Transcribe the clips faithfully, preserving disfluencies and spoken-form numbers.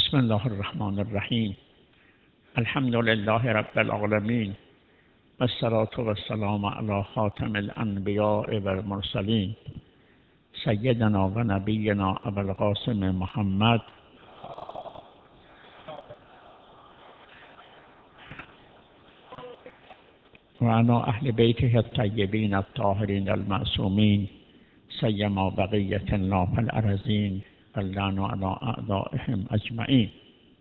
بسم الله الرحمن الرحیم. الحمد لله رب العالمین و الصلاة و السلام علی خاتم الانبیاء و المرسلین سیدنا و نبینا ابوالقاسم محمد و علی اهل بیته الطیبین الطاهرین المعصومین سیما بقیة الله فی الارضین اللعن علی اعدائهم اجمعین.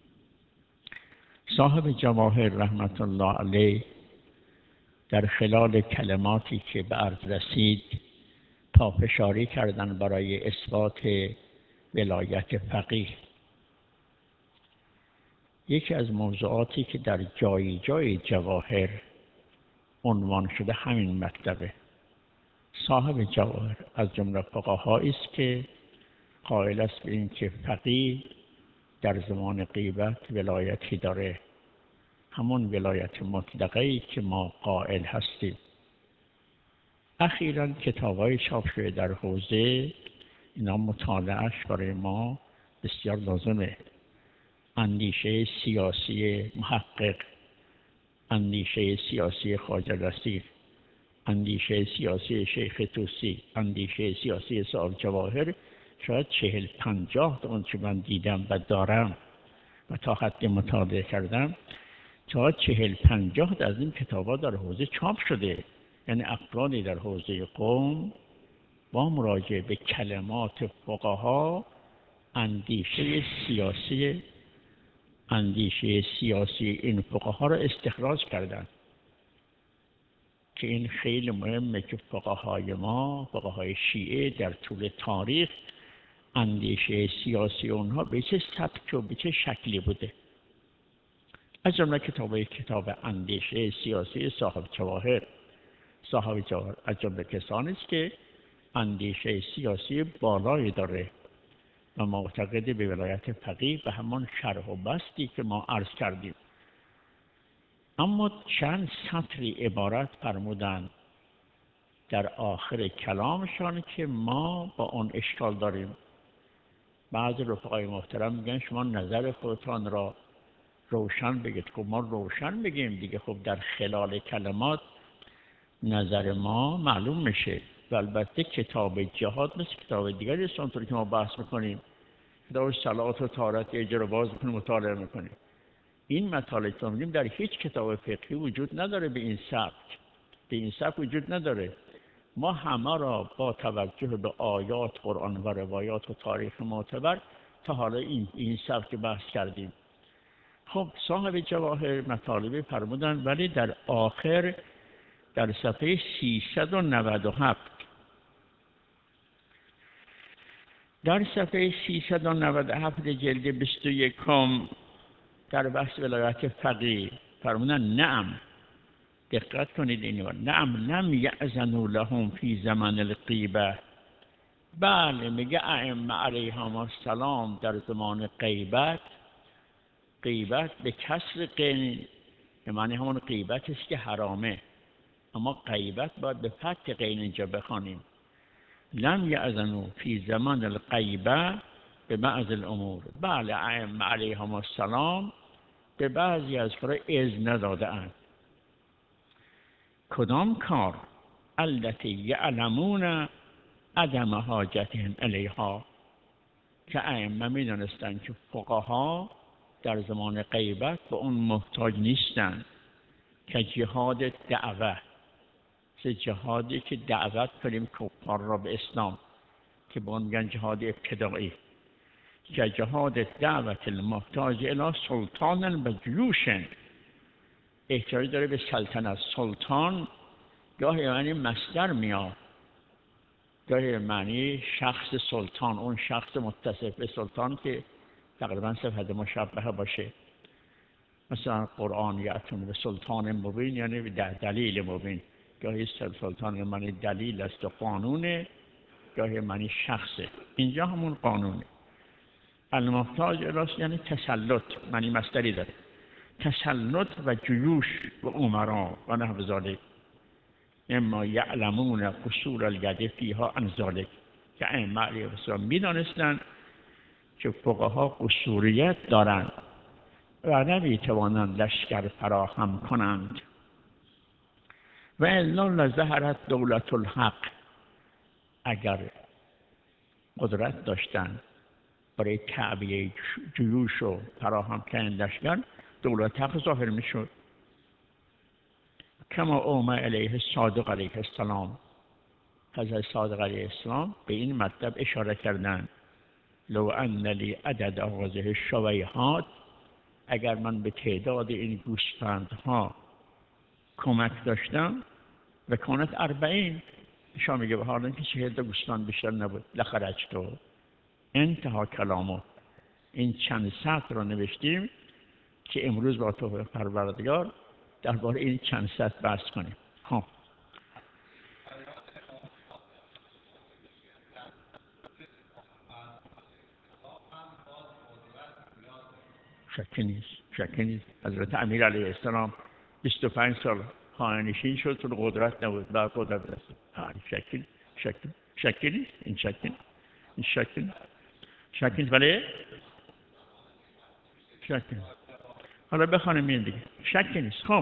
صاحب جواهر رحمت الله علیه در خلال کلماتی که به عرض رسید پافشاری کردن برای اثبات ولایت فقیه. یکی از موضوعاتی که در جای جای جواهر عنوان شده همین مطلبه. صاحب جواهر از جمله فقهایی است که قائل است به این که فقیه در زمان غیبت ولایتی داره، همون ولایت مطلقه‌ای که ما قائل هستیم. اخیراً کتاب‌های چاپ شده در حوزه اینا مطالعه‌اش برای ما بسیار لازمه. اندیشه سیاسی محقق، اندیشه سیاسی خواجه رسیل، اندیشه سیاسی شیخ طوسی، اندیشه سیاسی صاحب جواهر، شاید چهل پنجاه تا اون که من دیدم و دارم و تا حد مطالعه کردم، تا چهل پنجاه از این کتاب‌ها در حوزه چاپ شده. یعنی افرادی در حوزه قوم با مراجعه به کلمات فقها اندیشه سیاسی اندیشه سیاسی این فقها را استخراج کردن که این خیلی مهمه که فقهای ما، فقهای شیعه در طول تاریخ اندیشه سیاسی اونها به چه سبک و به چه شکلی بوده. از جمله کتاب کتاب اندیشه سیاسی صاحب جواهر صاحب جواهر از جمله کسانی است که اندیشه سیاسی بالایی داره و معتقد به ولایت فقیه و همان شرح و بسطی که ما عرض کردیم. اما چند سطری عبارت فرمودند در آخر کلامشان که ما با اون اشکال داریم. بعضی رفقای محترم میگن شما نظر خودتان را روشن بگید. خب ما روشن بگیم دیگه. خب در خلال کلمات نظر ما معلوم میشه. و البته کتاب جهاد مثل کتاب دیگری است اونطوری که ما بحث میکنیم. کتاب صلات و طهارت اجرا باز میکنیم مطالعه میکنیم. این مطالعه که میگیم در هیچ کتاب فقهی وجود نداره. به این سبک به این سبک وجود نداره. ما همه را با توجه به آیات قرآن و روایات و تاریخ معتبر تا حالا این این سبک بحث کردیم. خب صاحب جواهر مطالبه فرمودن، ولی در آخر در صفحه سیصد و نود و هفت در صفحه سیصد و نود و هفت جلد بیست و یک در بحث ولایت فقیه فرمودن نعم، دقت کنید اینو، نعم لم یأذنوا لهم فی زمان الغیبه. بله میگه ائمه علیهم السلام در زمان غیبت، غیبت به کسر قین یعنی همون غیبت است که حرامه، اما غیبت باید به فتح قین اینجا بخوانیم. لم یأذنوا فی زمان الغیبه به بعض الامور. بله ائمه علیهم السلام به بعضی از کارها اذن نداده‌اند. کدام کار؟ التي یعلمون عدم حاجتهم الیها، که ائمه میدانستند که فقها در زمان غیبت به اون محتاج نیستند، که جهاد دعوه، چه جهادی که دعوت کنیم کفار را به اسلام که به اون میگن جهاد ابتدایی، که جهاد دعوت المحتاج الی سلطان و جیوش، احتیاج داره به سلطنت. سلطان گاهی معنی مصدر میاد، گاهی معنی شخص سلطان، اون شخص متصف به سلطان که تقریبا صفت مشبهه باشه. مثلا قرآن یأتون به سلطان مبین یعنی به دلیل مبین. گاهی سلطان معنی دلیل است و قانونه، گاهی معنی شخصه. اینجا همون قانونه. المحتاج الی یعنی تسلط، معنی مصدری داره. تسلط و جیوش و امرا و نحو ذلک. اما یعلمون قصور الید فیها عن ذلک، که ائمه علیهم السلام میدانستند که فقها قصوریت دارند و نمیتوانند لشکر فراهم کنند و الا لظهرت دولت الحق. اگر قدرت داشتن برای تعبیه جیوش و فراهم کردن لشکر، دولت حق ظاهر میشد. کما اومه علیه صادق علیه السلام، حضرت صادق علیه السلام به این مطلب اشاره کردند: لو ان لی عدد هذه الشویحات، اگر من به تعداد این گوسفندها کمک داشتم، و کانت اربعین، شما میگه به حال اینکه چهل تا گوسفند بیشتر نبود، لخرجت تو انتها کلامو. این چند سطر رو نوشتیم که امروز با توفیق پروردگار درباره این چند سطر بحث کنیم. ها شکی نیست، شکی نیست. حضرت امیر علیه السلام بیست و پنج سال خانه‌نشین شد، تو قدرت نبود، بعد قدرت رسید. ها شکی شکی شکی نیست، این شکی این شکی شکی نیست، ولی شکی نیست. حالا بخوانیم این دیگه، شکی نیست. خب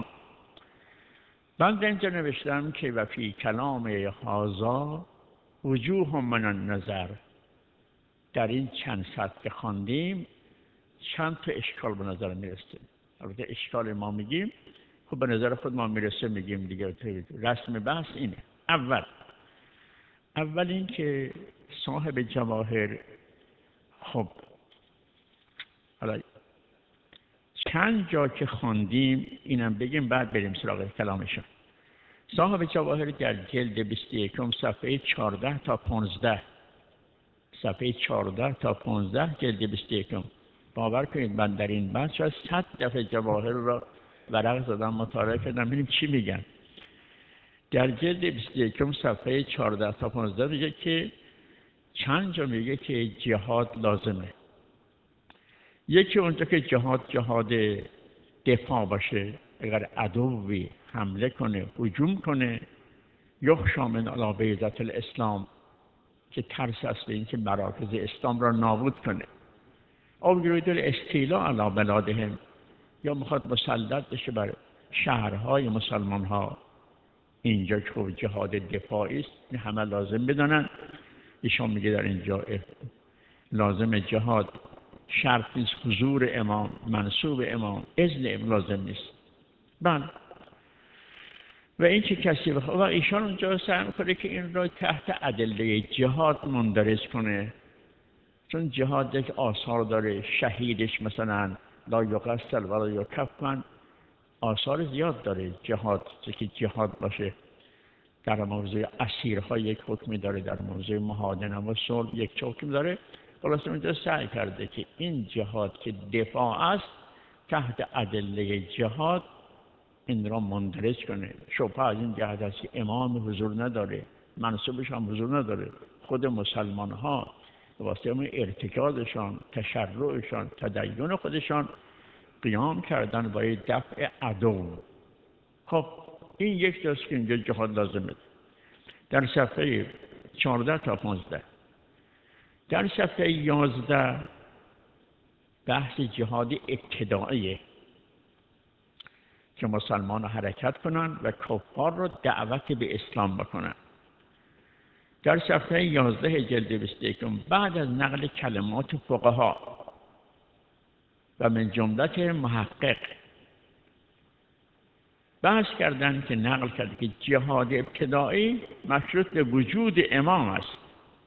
من در اینجا نوشتم که و فی کلام هذا وجوه من النظر، در این چند سطر که خواندیم چند تا اشکال به نظر میرسه. البته اشکال ما میگیم، خب به نظر خود ما میرسه میگیم دیگه. رسم بحث اینه. اول اول این که صاحب جواهر، خب حالا چند جا که خواندیم اینم بگیم بعد بریم سراغ کلامشون. صاحب جواهر در جلد بیست و یک صفحه چهارده تا پانزده، صفحه چهارده تا پانزده جلد بیست و یک، باور کنید من در این بحث شاید صد دفعه جواهر را ورق زدم مطالعه کردم ببینیم چی میگن. در جلد بیست و یک صفحه چهارده تا پانزده میگه که چند جا میگه که جهاد لازمه. یکی اونجا که جهاد جهاد دفاع باشه، اگر عدوی حمله کنه، هجوم کنه، یخشی من علی بیضة الاسلام، که ترس است به اینکه مراکز اسلام را نابود کنه، او یرید الاستیلاء علی بلادهم، یا میخواد مسلط بشه بر شهرهای مسلمان ها. اینجا که جهاد دفاعی است، این همه لازم بدانن. ایشان میگه در اینجا لازم جهاد شرط نیست، حضور امام، منصوب امام، اذن امام لازم نیست. بله. و این که کسی بخواه، و ایشان اونجا سعی میکنه که این را تحت ادله جهاد مندرج کنه، چون جهاد یک آثار داره. شهیدش مثلا لا یقتل ولا یکفن، آثار زیاد داره جهاد. که جهاد باشه در موضوع اسیرها یک حکمی داره، در موضوع مهادنه و صلح یک حکم داره. خلاص اونجا سعی کرده که این جهاد که دفاع است تحت ادله جهاد این را مندرج کنه. شبهه از این جهت است که امام حضور نداره، منصوبش هم حضور نداره، خود مسلمان ها واسه اون ارتکازشان، تشرعشان، تدین خودشان قیام کردن برای دفع عدو. خب این یک جاست که اینجا جهاد لازمه. در صفحه چهارده تا پانزده. در صفحه یازده بحث جهاد ابتدائیه که مسلمان حرکت کنن و کفار رو دعوت به اسلام بکنن. در صفحه یازده جلد بیست و یک بعد از نقل کلمات فقها و من جمله محقق بحث کردن که نقل کرد که جهاد ابتدایی مشروط به وجود امام است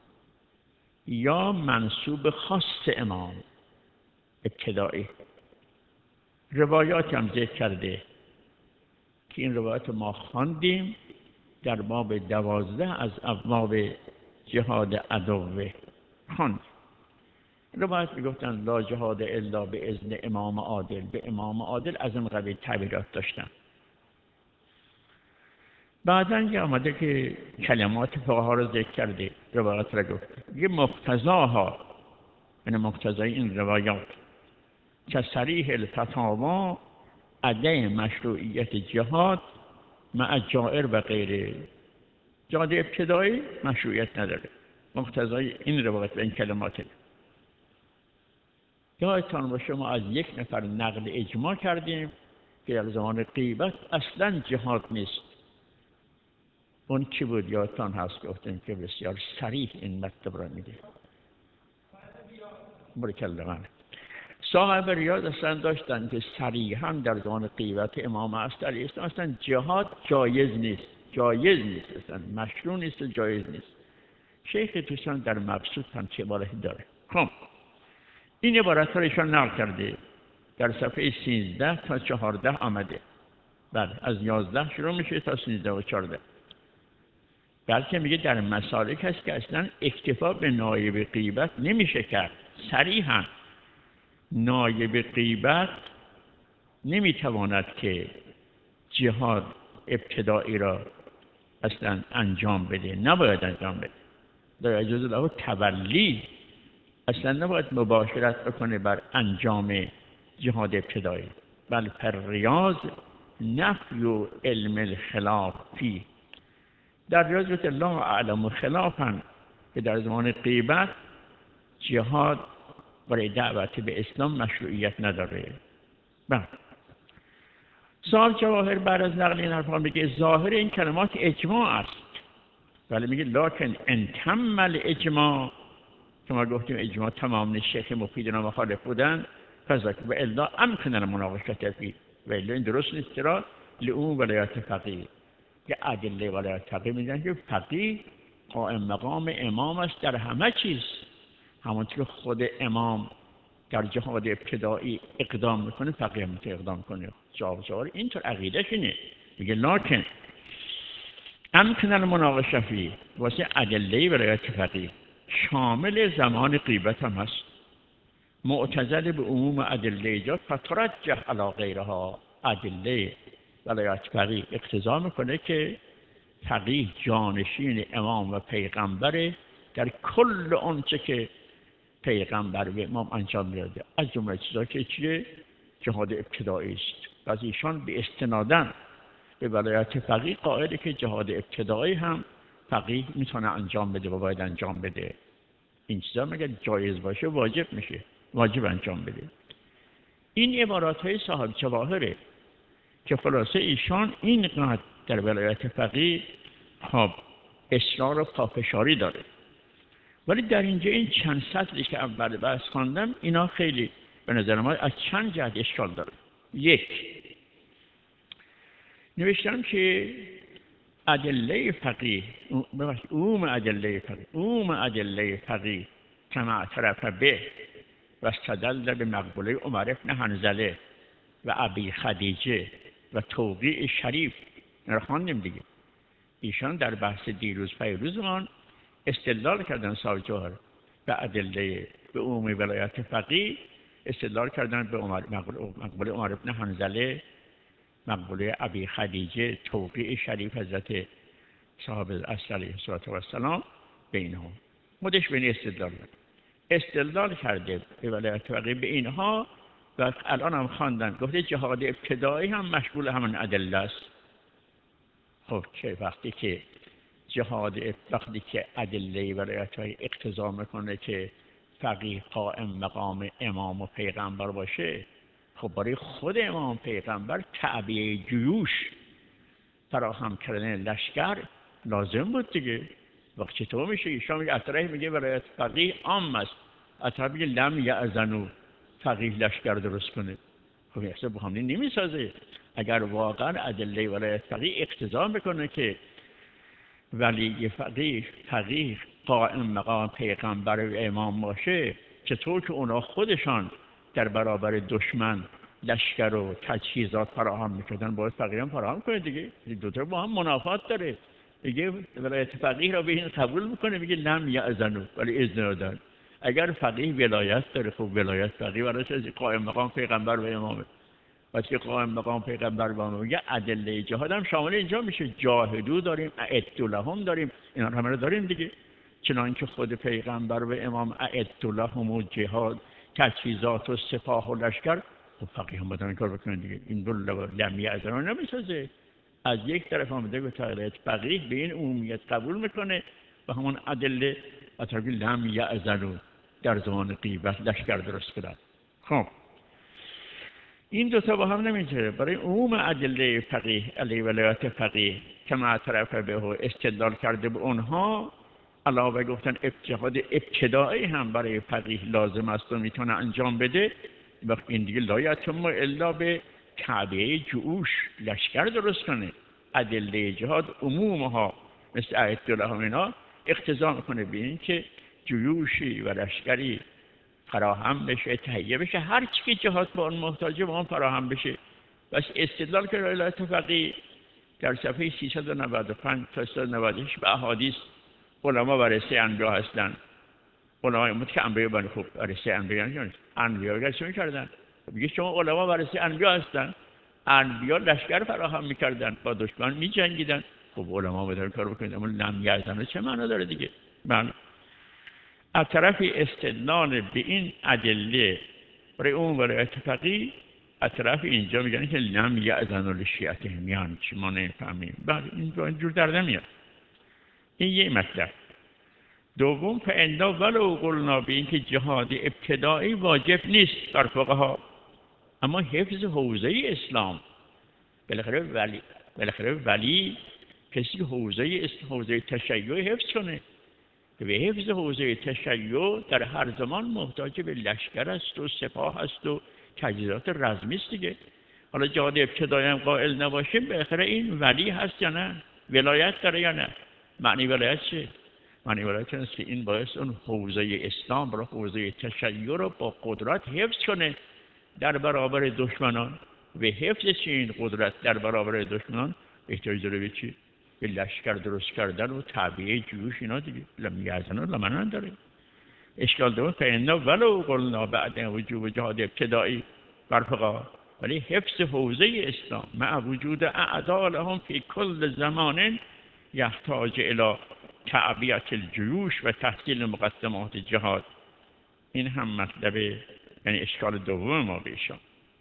یا منصوب خاص امام ابتدایی. روایات هم ذکر کرده که این روایات ما خواندیم در باب دوازده از ابواب جهاد عدوه خواند. روایت میگفتن لا جهاد الا به اذن امام عادل، به امام عادل از این قبیل تعبیرات داشتن. بعداً که آمده که کلمات فقها رو ذکر کرده، روایات را گفت یه مقتضاها، یعنی مقتضای این روایات که صریح الفتاوا عدم مشروعیت جهاد مع جائر و غیره. جهاد ابتدایی مشروعیت نداره، مقتضای این روایت و این کلمات. یادتان باشه ما از یک نفر نقل اجماع کردیم که در زمان غیبت اصلا جهاد نیست. اون کی بود یادتان هست؟ گفتیم که بسیار صریح این مطلب را میده. برکل من صاحب ریاض اصلا داشتن که صریحا در زمان غیبت امام عصر علیه السلام اصلا جهاد جایز نیست، جایز نیست، اصلا مشروع نیست و جایز نیست. شیخ توسان در مبسوط هم چه عبارتی داره. خب این عبارت را ایشان نقل کرده در صفحه سیزده تا چهارده آمده. بله از یازده شروع میشه تا سیزده و چهارده. بلکه میگه در مسالک هست که اصلا اکتفا به نایب غیبت نمیشه کرد. صریحا نایب غیبت نمیتواند که جهاد ابتدایی را اصلا انجام بده، نباید انجام بده. در اجازه له تولی، اصلا نباید مباشرت بکنه بر انجام جهاد ابتدایی. بل پر ریاض نفی و علم الخلاف فی. در ریاض گفت لا اعلم خلافا که در زمان غیبت جهاد برای دعوت به اسلام مشروعیت نداره. بله صاحب جواهر بعد از نقل این حرفا میگه ظاهر این کلمات اجماع است، ولی میگه لکن ان کمل اجماع، که ما گفتیم اجماع تمام نیست، شیخ مفیدنا مخالف بودن، فذاک و الا امکن المناقشه فی، و الا این درست نیست. چرا؟ لعموم ولایت فقیه، که ادله ولایت فقیه میگن که فقیه قائم مقام امام است در همه چیز. همونطور که خود امام در جهاد ابتدایی اقدام میکنه، فقیه هم میتونه اقدام کنه. جواب جواب اینطور عقیدهش اینه. میگه لکن امکن المناقشه فی، واسه ادله ولایت فقیه شامل زمان غیبت هم هست. معتزل به عموم ادله جا فترجح علی غیرها. ادله ولایت فقیه اقتضا میکنه که فقیه جانشین امام و پیغمبر در کل آنچه که پیغمبر و امام انجام میده، از جمله چیزا که چیه؟ جهاد ابتدایی است. و از ایشان به استنادن به ولایت فقیه قائله که جهاد ابتدایی هم فقیه میتونه انجام بده و باید انجام بده. این چیزا مگر جایز باشه واجب میشه، واجب انجام بده. این عبارات های صاحب جواهره که خلاصه ایشان اینقدر در ولایت فقیه خب اصرار و پافشاری داره. ولی در اینجا این چند سطری که اول بحث خواندم اینا خیلی به نظر ما از چند جهت اشکال داره. یک، نوشتم که ادله فقیه، عموم ادله فقیه، عموم ادله فقیه کما اعترف به و استدل به مقبوله عمر بن حنظله و ابی خدیجه و توقیع شریف را خواندیم دیگه. ایشان در بحث دیروز پیروزمان استدلال کردن صاحب جواهر به ادله به عموم ولایت فقیه، استدلال کردن به عمر مقبوله عمر بن حنظله، مقبوله ابی خدیجه، توقیع شریف حضرت صاحب الاصل علیه السلام به اینها. خودش به این استدلال کرد. استدلال کرده به ولایت فقیه به اینها و الان هم خواندن گفته جهاد ابتدایی هم مشمول همون ادله است. خب چه وقتی که جهاد وقتی که ادله ولایت های اقتضا میکنه که فقیه قائم مقام امام و پیغمبر باشه، خب برای خود امام پیغمبر تعبیه جیوش فراهم کردن لشکر لازم بود دیگه. وقت چطور میشه؟ ایشان میگه اطراف میگه ولایت فقیه عام است، اطراف میگه لم یأذنوا فقیه لشکر درست کنه. خب این با هم نمیسازه. اگر واقعا ادله ولایت فقیه اقتضا میکنه که ولی فقیه فقیه قائم مقام پیغمبر و امام باشه، چطور که اونا خودشان در برابر دشمن لشکر و تجهیزات فراهم میکردن، باید فقیه هم فراهم کنه دیگه. دو تا با هم منافات داره دیگه. ولایت فقیه را به این قبول میکنه، میگه لم یأذنوا ولی اذن دادن. اگر فقیه ولایت داره، خب ولایت فقیه براش از قائم مقام پیغمبر و امامه. وقتی که قائم مقام پیغمبر و امام میگه ادله جهاد هم شامل اینجا میشه. جاهدو داریم، اعدوا لهم داریم، اینا همه رو داریم دیگه. چنانکه خود پیغمبر و امام اعدوا لهم و جهاد تجهیزات و سپاه و لشکر، خب فقیه هم باید این کار بکنن دیگه. این دو لم یأذنوا نمیسازه. از یک طرف آمده به تغییرات فقیه به این عمومیت قبول میکنه و همون ادله اطراف لم یأذنوا در زمان غیبت لشکر درست کنن. خب این دوتا با هم نمیشه. برای عموم ادله فقیه علی ولایت فقیه که معترف به و استدلال کرده به اونها، علاوه گفتن جهاد ابتدایی هم برای فقیه لازم است و میتونه انجام بده. وقت این دیگه لایتم الا به تعبیه جوش لشکر درست کنه. ادله جهاد عمومها مثل آیت الله و اینا اقتضا میکنه به این که جیوشی و لشکری فراهم بشه، تهیه بشه، هر چی که جهاد به اون محتاجه به اون فراهم بشه. بس استدلال که ولایت فقیه در صفحه سیصد و نود و پنج تا سیصد و نود و شش به احادیث علما ورثه انبیا هستند. علمای امت که انبیا بن خوب ورثه انبیا نیستند. انبیا چه می‌کردن؟ میگه شما علما ورثه انبیا هستند. انبیا لشکر فراهم می‌کردن، با دشمن می‌جنگیدن. خب علما بهتر کار بکنید، اما لم یزن چه معنا داره دیگه؟ من از طرف استدلال به این ادله برای اون ولایت فقیه، از طرف اینجا میگن که لم یأذن لشیعتهم، یعنی چی ما نفهمیم. بعد اینجور در نمیاد. این یه مطلب. دوم فإنا ولو قلنا به این که جهاد ابتدایی واجب نیست بر فقها، اما حفظ حوزه اسلام بالاخره ولی بالاخره ولی کسی حوزه حوزه تشیع حفظ کنه. به حفظ حوزه تشیع در هر زمان محتاج به لشکر است و سپاه است و تجهیزات رزمی است دیگه. حالا جهاد ابتدایی هم قائل نباشیم، بالاخره این ولی هست یا نه؟ ولایت داره یا نه؟ معنی ولایت چیه؟ معنی ولایت است که این باعث اون حوزه اسلام رو، حوزه تشیع رو با قدرت حفظ کنه در برابر دشمنان. و حفظ این قدرت در برابر دشمنان احتیاج داره به چی؟ به لشکر درست کردن و تعبیه جیوش اینا دیگه. لم یأذن لمن داره. اشکال دوم فإنا ولو قلنا بعد وجوب جهاد ابتدایی بر فقها، ولی حفظ حوزه اسلام مع وجود اعداء لهم فی کل زمان یحتاج الی تعبیه الجیوش و تحصیل مقدمات جهاد. این هم مطلب، یعنی اشکال دوم ما بهشان.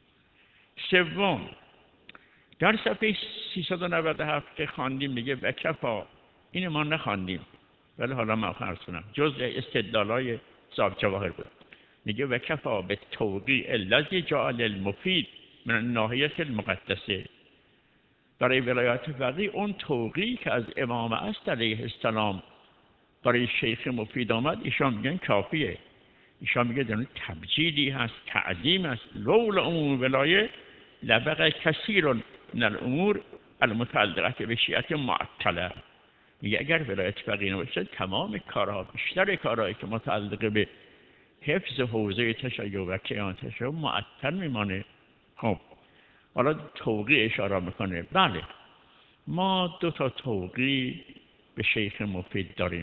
سوم در صفحه سیصد و نود و هفت که خواندیم میگه و کفا، این ما نخواندیم ولی حالا ما عرض کنم جزء استدلالای صاحب جواهر بود. میگه و کفا به توقیع الذی جعل المفید من الناحیه المقدسه، برای ولایت فقیه اون توقیعی که از امام است علیه السلام برای شیخ مفید آمد، ایشان میگن کافیه. ایشان میگه در تبجیلی هست، تعظیم است. لولا عموم ولایه لبقى کثیر من الامور المتعلقه به شیعه معطله. میگه اگر ولایت فقیه نباشه تمام کارها، بیشتر کارهایی که متعلق به حفظ حوزه تشیع و کیان تشیع معطل میمانه. خب حالا توقیع اشاره میکنه. بله ما دو تا توقیع به شیخ مفید داریم،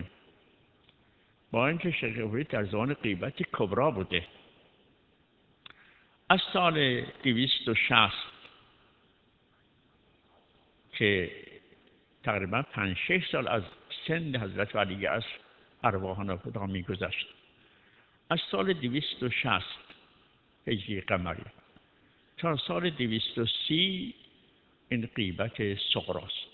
با اینکه شیخ مفید در زمان غیبت کبرا بوده. از سال دویست و شصت که تقریبا پنج شش سال از سن حضرت ولی از ارواحان خدا میگذشت، از سال دویست و شصت هجری قمری تا سال دویست و سی این غیبت صغراست.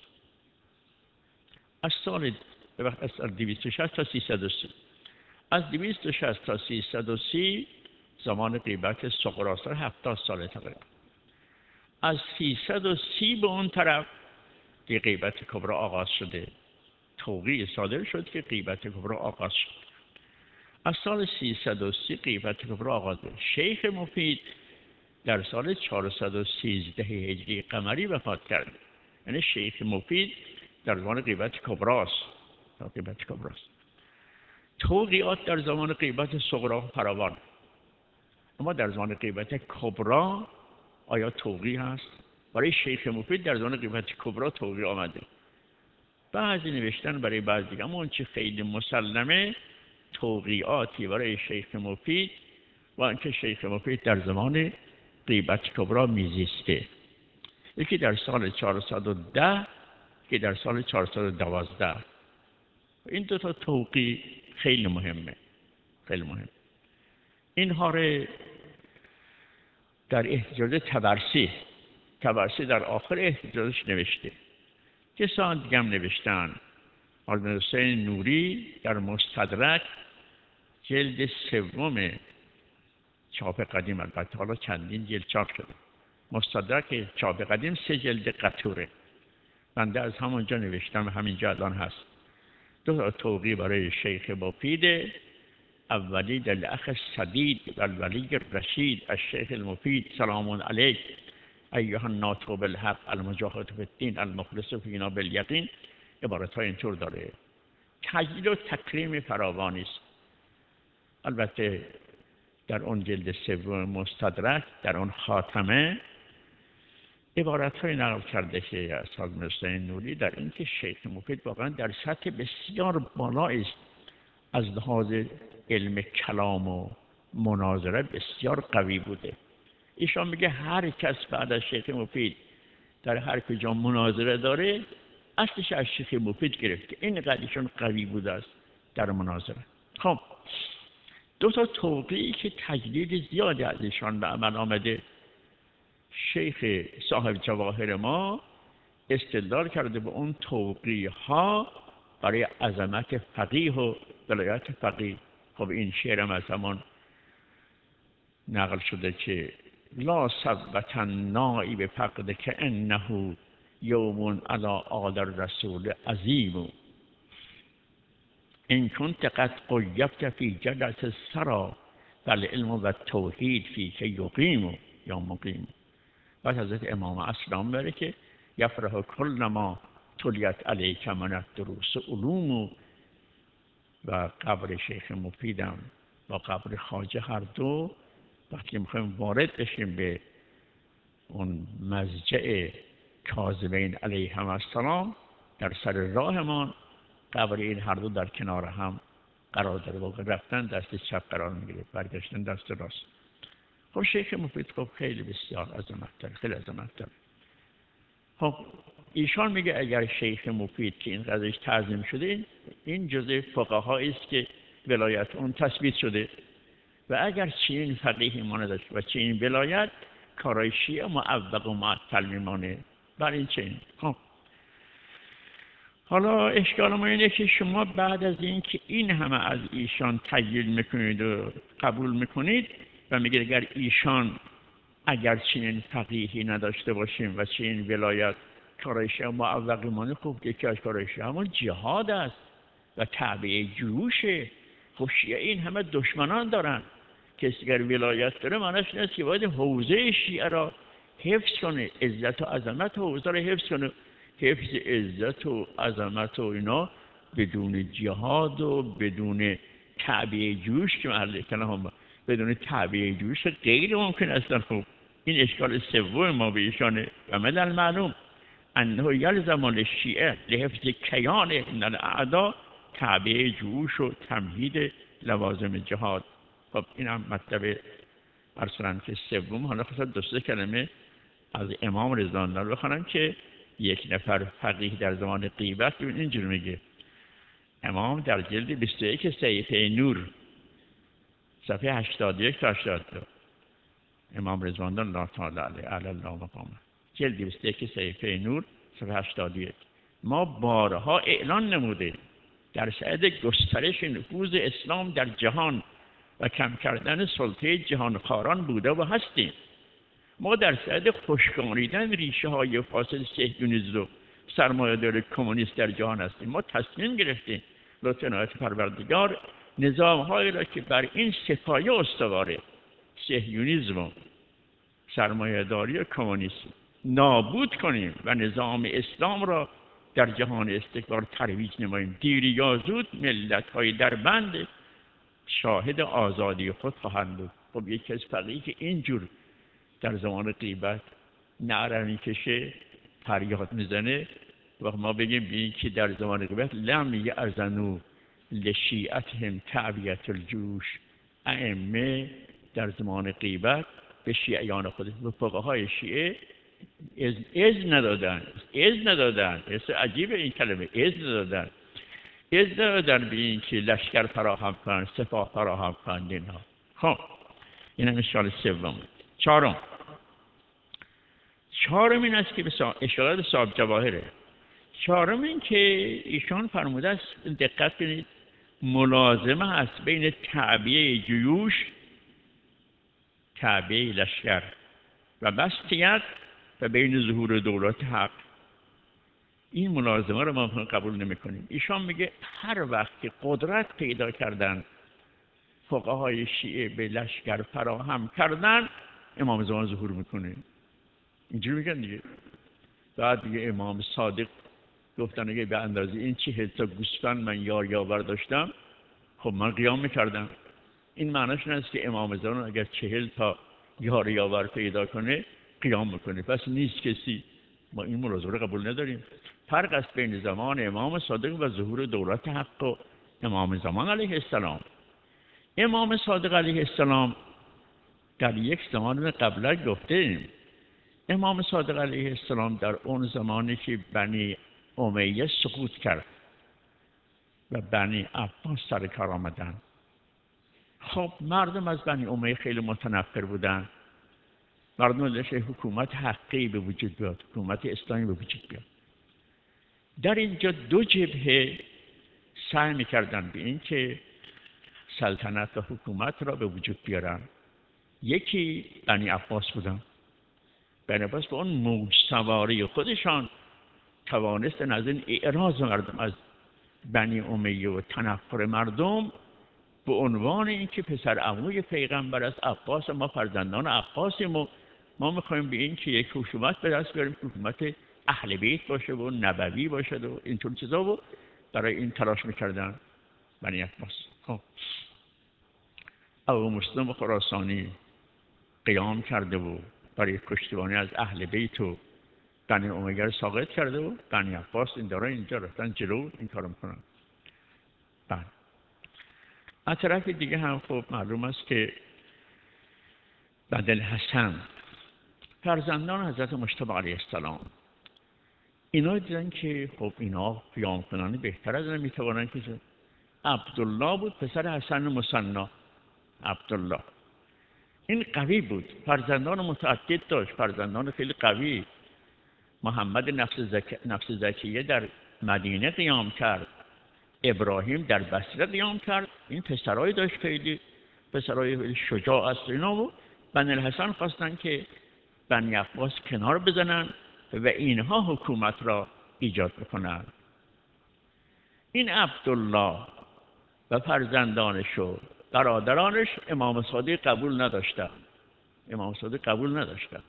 از سال از سال دویست و شصت تا سیصد و سی، از دویست و شصت تا سیصد و سی زمان غیبت صغراست، هفتاد سال تقریبا. از سیصد و سی به اون طرف که غیبت کبرا آغاز شده، توقیع صادر شد که غیبت کبرا آغاز شد. از سال سیصد و سی غیبت کبرا آغاز شد. شیخ مفید در سال چهارصد و سیزده هجری قمری وفات کرد. یعنی شیخ مفید در زمان غیبت کبراست. غیبت کبراست. توقیعات در زمان غیبت صغرا فراوان، اما در زمان غیبت کبرا آیا توقیع هست؟ برای شیخ مفید در زمان غیبت کبرا توقیع آمده. بعضی نوشتن برای بعضی، اما اون چه خیلی مسلمه توقیعاتی برای شیخ مفید و اینکه شیخ مفید در زمان غیبت کبرا میزیسته. یکی در سال چهارصد و ده که در سال چهارصد و دوازده. این دو تا توقیع خیلی مهمه، خیلی مهم. اینها رو در احتجاج طبرسی طبرسی در آخر احتجاجش نوشته. کسان دیگه هم نوشتن. حاجی حسین نوری در مستدرک جلد سوم چاپ قدیم البته حالا چندین جلد چاپ شده. مستدرک چاپ قدیم سه جلد قطوره. بنده از همونجا نوشتم، همینجا الان هست. دو تا توقیع برای شیخ مفید، اولی در اخ سدید و الولی رشید الشیخ المفید سلام علیک ایها الناطق بالحق المجاهد فی الدین المخلص فینا بالیقین. عبارت های اینطور داره. تجلیل و تکریم فراوانی است. البته در اون جلد سوم مستدرک، در اون خاتمه، عبارت های نقل کرده که از حضرت مرزا نوری در اینکه شیخ مفید واقعا در سطح بسیار بالایی است، از لحاظ علم کلام و مناظره بسیار قوی بوده. ایشان میگه هر کس بعد از شیخ مفید در هر کجا مناظره داره اصلش از شیخ مفید گرفته. این قدیشون قوی بوده است در مناظره. خب دو تا توقیعی که تجدید زیادی از ایشان به عمل آمده، شیخ صاحب جواهر ما استدلال کرده به اون توقیع ها برای عظمت فقیه و ولایت فقیه. خب این شعرم از همان نقل شده که لا ثبت النائب فقد که انه یوم علی آل الرسول عظیم ان کنت قد قیبت فی جلس السرا فالعلم و التوحید فی که یقیم یا مقیم. بعد حضرت امام اسلام بره که یفرح کل ما تلیت علیک من الدروس علوم. و قبر شیخ مفیدم با قبر خواجه هر دو وقتی میخوایم وارد بشیم به اون مضجع کاظمین علیهم السلام، در سر راهمان قبر این هر دو در کنار هم قرار داره. واقع رفتن دست چپ قرار میگیره، برگشتن دست راست. خب شیخ مفید خب خیلی بسیار عظمت داره، خیلی عظمت داره. خب ایشان میگه اگر شیخ مفید که این قضیهش تعظیم شده، این جزء فقهایی است که ولایت اون تثبیت شده و اگر چنین فقیهی ما نداشت و چنین ولایت، کارای شیعه معوق و معطل میمانه. بر این چنین. خب حالا اشکال ما اینه که شما بعد از این که این همه از ایشان تجلیل میکنید و قبول میکنید و میگید اگر ایشان اگر چنین فقیهی نداشته باشیم و چنین ولایت، کارای شیعه معوق میمانه. خب یکی از کارای شیعه همون جهاد است و تعبیه جیوشه. خب شیعه این همه دشمنان دارن. کسی اگر ولایت داره معنیش این است که باید حوزه شیعه را حفظ کنه، عزت و عظمت حوزه را حفظ کنه. حفظ عزت و عظمت و اینا بدون جهاد و بدون تعبیه جیوش که محل کلام، بدون تعبیه جیوش غیر ممکن است. خب این اشکال سوم ما به ایشانه. و من المعلوم انه یلزم للشیعه لحفظ کیان من الاعداء تعبیه جیوش و تمهید لوازم جهاد. خب این هم مطلب ارسلن که سوم. حالا خواستم دو سه کلمه از امام رضا الله بخونم که یک نفر فقیه در زمان غیبت اینجور میگه. امام در جلد بیست و یک صحیفه نور صفحه هشتاد و یک تا هشتاد و دو، امام رضوان الله تعالی علیه علی الله مقامه، جلد بیست و یک صحیفه نور صفحه هشتاد و یک. ما بارها اعلان نموده در سعد گسترش نفوذ اسلام در جهان و کم کردن سلطه جهانخواران بوده و هستیم. ما در سعد خشکاریدن ریشه های فاسد صهیونیسم و سرمایه‌داری کمونیست در جهان هستیم. ما تصمیم گرفتیم لطف عنایت پروردگار نظام‌هایی را که بر این سپایه استواره، صهیونیسم و سرمایه‌داری و کمونیسم، نابود کنیم و نظام اسلام را در جهان استکبار ترویج نماییم. دیر یا زود ملت‌های در بند شاهد آزادی خود خواهند بود. خب یکی از فقیهی که اینجور در زمان غیبت نعره میکشه، فریاد میزنه و ما بگیم بین که در زمان غیبت لم یأذنوا لشیعتهم تعبیة الجوش، ائمه در زمان غیبت به شیعیان خود، به فقهای شیعه از از ندادن از ندادن از عجیب این کلمه از ندادن از ندادن به این که لشکر فراهم کنن، سپاه فراهم کنن اینها. خب این هم اشکال سوم. چهارم چهارم این است که به اشارات به صاحب جواهره. چهارم این که ایشان فرموده است، دقت کنید، ملازمه هست بین تعبیه جیوش کعبه لشکر و بستیت و بین ظهور دولت حق. این ملازمه رو ما قبول نمی کنیم. ایشان میگه هر وقت که قدرت پیدا کردن فقهای شیعه به لشکر فراهم کردن، امام زمان ظهور میکنه. اینجوری میگن دیگه. بعد دیگه امام صادق گفتن اگه به اندازه این چهل تا گوسفند من یار یاور داشتم، خب من قیام میکردم. این معناش این است که امام زمان اگر چهل تا یار یاور پیدا کنه قیام میکنه. پس نیست کسی. ما این ملازمه قبول نداریم. فرق است بین زمان امام صادق و ظهور دولت حق و امام زمان علیه السلام. امام صادق علیه السلام در یک زمان قبلا گفتیم، امام صادق علیه السلام در اون زمانی که بنی امیه سقوط کرد و بنی عباس سر کار آمدن، خب مردم از بنی امیه خیلی متنفر بودن. مردم داشت حکومت حقی به وجود بیاد، حکومت اسلامی به وجود بیاد. در اینجا دو جبهه سعی میکردن به این که سلطنت و حکومت را به وجود بیارن. یکی بنی عباس بودن. بنی عباس با اون موج سواری خودشان توانستن از این اعراض مردم از بنی امیه و تنفر مردم به عنوان اینکه پسر عموی پیغمبر از عباس، ما فرزندان عباسیم و ما میخوایم به این که یک حکومت به دست بیاریم، حکومت اهل بیت باشه و نبوی باشه و اینطور چیزا، و برای این تلاش میکردن بنی عباس. خب ابو مسلم خراسانی قیام کرده و برای پشتیبانی از اهل بیت و بنی امیه ساقط کرده و بنی عباس این داره اینجا رفتن جلو این کارو میکنن. بله. از طرف دیگه هم خب معلوم است که بنوالحسن فرزندان حضرت مجتبی علیه السلام اینا دیدن که خب اینا قیام کنانی بهتر از اینا میتوانن که عبدالله بود پسر حسن مثنی. عبدالله این قوی بود، فرزندان متعدد داشت، فرزندان خیلی قوی. محمد نفس, زک... نفس زکیه در مدینه قیام کرد، ابراهیم در بصره قیام کرد. این پسرای داشت، خیلی پسرای خیلی شجاع است اینا. بود بنوالحسن خواستن که بنی عباس کنار بزنن و اینها حکومت را ایجاد بکنن. این عبدالله و فرزندانش و برادرانش امام صادق قبول نداشتن. امام صادق قبول نداشتن،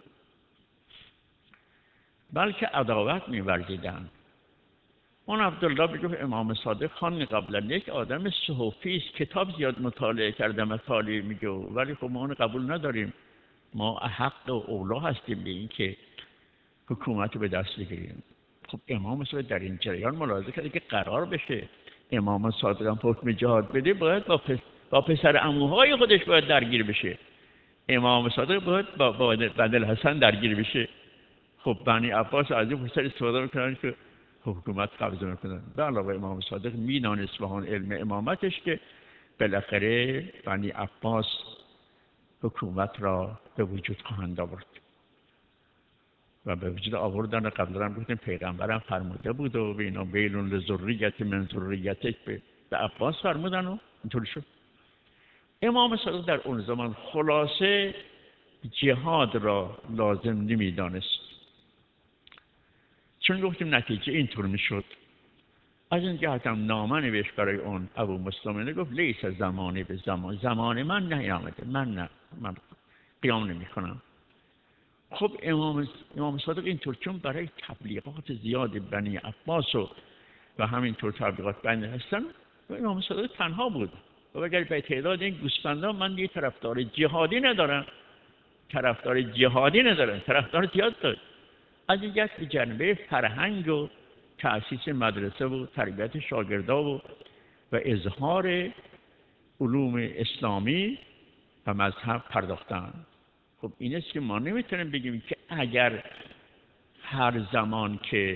بلکه عداوت می‌ورزیدن. اون عبدالله بگفت امام صادق خان قبلا یک آدم صحفی است، کتاب زیاد مطالعه کرده، مطالعه میگه، ولی خب ما اون قبول نداریم. ما حق و اولا هستیم به این که حکومت به دست بگیریم. خب امام صادق در این جریان ملاحظه کرده که قرار بشه امام صادق هم حکم جهاد بده، باید با, پس با پسر عموهای خودش باید درگیر بشه. امام صادق باید با بنوالحسن درگیر بشه. خب بنی عباس از این فرصت استفاده میکنن که حکومت قبض میکنن. به علاوه امام صادق میدانست با اون علم امامتش که بالاخره بنی عباس حکومت را به وجود خواهند آورد و به وجود آوردن. قبلا هم گفتیم پیغمبرم فرموده بود و به اینا ویلون لذریت من ذریتک به عباس فرمودن و اینطوری شد. امام صادق در اون زمان خلاصه جهاد را لازم نمیدانست، چون گفتیم نتیجه اینطور میشد. از این جهت هم نامه نوشت برای اون ابو مسلم، گفت لیس زمانی به زمان، زمان من نیامده، من نه، من قیام نمی کنم. خب امام امام صادق اینطور، چون برای تبلیغات زیاد بنی عباس و و همینطور تبلیغات بنی حسن، امام صادق تنها بود. و اگر به تعداد این گوسفندان من دیگه طرفدار جهادی ندارم، طرفدار جهادی ندارم، طرفدار جهاد دارم. از این جهت به جنبه فرهنگ و تأسیس مدرسه و تربیت شاگردا و و اظهار علوم اسلامی و مذهب پرداختن. خب این است که ما نمیتونیم بگیم که اگر هر زمان که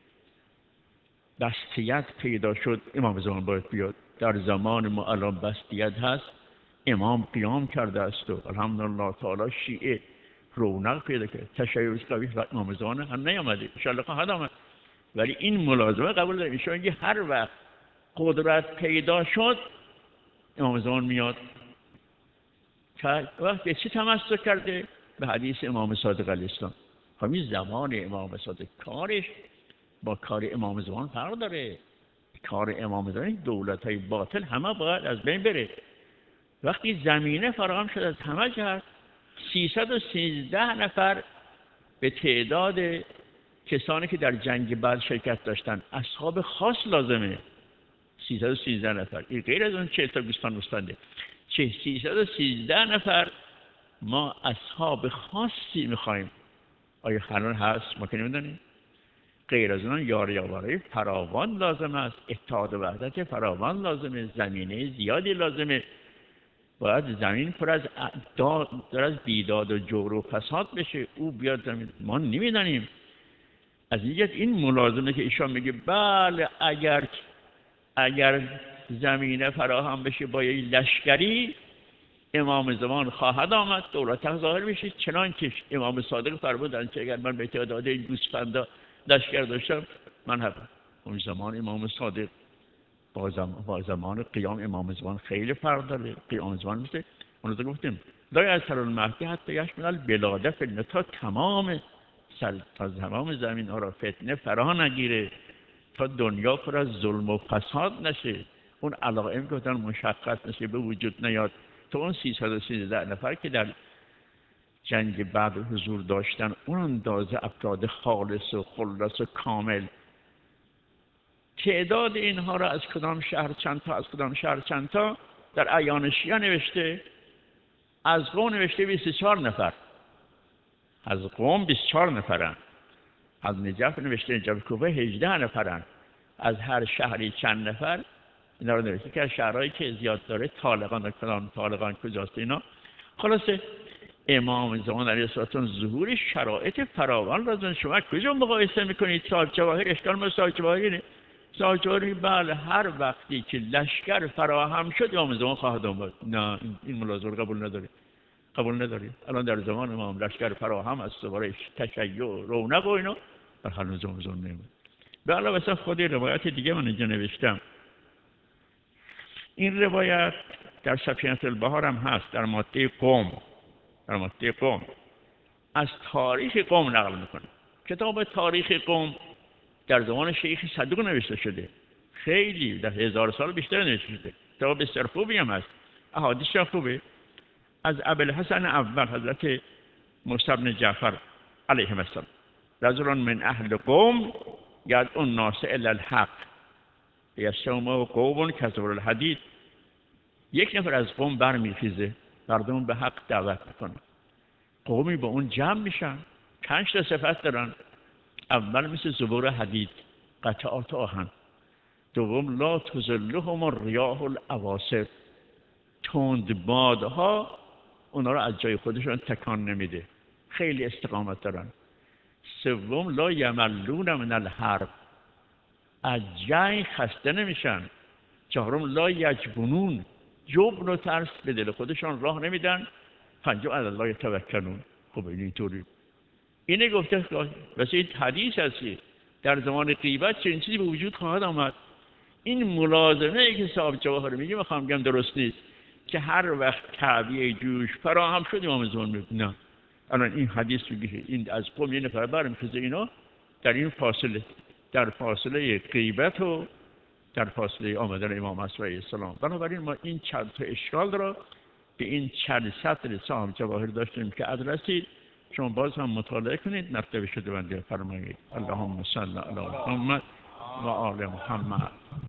بستیت پیدا شد امام زمان باید بیاد. در زمان ما الان بستیت هست، امام قیام کرده است و الحمدلله تعالی شیعه رونق پیدا کرد. تشیع قوی و امام زمان هم نیامده، ان شاءالله خواهد آمد. ولی این ملازمه قبول داریم، ایشون میگه هر وقت قدرت پیدا شد امام زمان میاد. وقت به چی تمسک کرده؟ به حدیث امام صادق علیه السلام. همین زمان امام صادق کارش با کار امام زمان فرق داره. کار امام زمان دولت‌های باطل همه باید از بین بره. وقتی زمینه فراهم شد از همه جهت، سیصد و سیزده نفر به تعداد کسانی که در جنگ بدر شرکت داشتن اصحاب خاص لازمه. سیصد و سیزده نفر، این غیر از اون چهل تا گوسفند گوسفنده. چه سیصد و سیزده نفر ما اصحاب خاصی میخوایم. آیا الان هست؟ ما که نمیدونیم. غیر از اون یاریاوری فراوان لازم است، اتحاد و وحدت فراوان لازمه، زمینه زیادی لازمه. باید زمین پر از در از بیداد و جور و فساد بشه، او بیاد زمین. ما نمیدانیم. از اینجا این ملازمه که ایشان میگه بله اگر اگر زمینه فراهم بشه با یک لشکری، امام زمان خواهد آمد، دولت ظاهر میشه، چنان که امام صادق فرمودند که اگر من به تعداد این گوسفندا لشکر داشتم من هم اون زمان امام صادق با زمان, با زمان قیام امام زمان خیلی فرق داره. قیام زمان میشه اون رو گفتیم لا یسر المهدی حتی یشمل البلاد فتنه، تا تمام سر تا تمام زمین ها را فتنه فرا نگیره، تا دنیا پر از ظلم و فساد نشه، اون علائم که مشخص نشه به وجود نیاد. تا اون سیصد و سیزده نفر که در جنگ بدر حضور داشتن، اون اندازه افراد خالص و خلص و کامل، تعداد اینها را از کدام شهر چند تا از کدام شهر چند تا در اعیان شیعه نوشته. از قوم نوشته بیست و چهار نفر، از قوم بیست و چهار نفرن. از نجف نوشته نجف کوفه هجده نفرن. از هر شهری چند نفر. اینا رو نوشته که از شهرهایی که زیاد داره طالقان و کلان طالقان کجاست اینا. خلاصه امام زمان علیه السلام ظهور شرایط فراوان لازم. شما کجا مقایسه میکنید؟ صاحب جواهر اشکال ما صاحب جواهری صاحب جواهری بله هر وقتی که لشکر فراهم شد امام زمان خواهد آمد. نه این ملازمه قبول نداری قبول نداری. الان در زمان امام لشکر فراهم است، دوباره تشیع رونق و اینا در حال زمان زمان نمیاد. به علاوه مثلا خود روایت دیگه من اینجا نوشتم. این روایت در سفینه البحر هم هست، در ماده قوم، در ماده قوم از تاریخ قوم نقل میکنه. کتاب تاریخ قوم در زمان شیخ صدوق نوشته شده، خیلی در هزار سال بیشتر نوشته شده. کتاب بسیار خوبی هم هست، احادیث خوبه. از ابوالحسن اول حضرت موسی بن جعفر علیه السلام، رجل من اهل قوم یدعو الناس الی الحق یصوم قوم کسر الحدید. یک نفر از قوم برمیخیزه، مردم به حق دعوت میکنه. قومی با اون جمع میشن، پنج تا صفت دارن. اول مثل زبور حدید، قطعات آهن. دوم لا تزلهم الریاح العواصف، تند بادها اونا رو از جای خودشون تکان نمیده، خیلی استقامت دارن. سوم لا یملون من الحرب، از جنگ خسته نمیشن. چهارم لا یجبنون، جبن و ترس به دل خودشان راه نمیدن. پنجم علی الله یتوکلون. خب این اینطوری اینه گفته واسه این حدیث هستی در زمان غیبت چنین چیزی به وجود خواهد آمد. این ملازمه ای که صاحب جواهر میگه میخوام بگم درست نیست که هر وقت تعبیه جوش فراهم شد امام زمان میگه نه. الان این حدیث میگه این از قوم یه نفر برمیخیزه، اینا در این فاصله، در فاصله غیبت و در فاصله آمدن امام علیه السلام. بنابراین ما این چند تا اشکال را به این چند سطر صاحب جواهر داشتیم که ادرسید. شما باز هم مطالعه کنید، مکتب شده بنده فرمایید. اللهم صل علی محمد و آل محمد.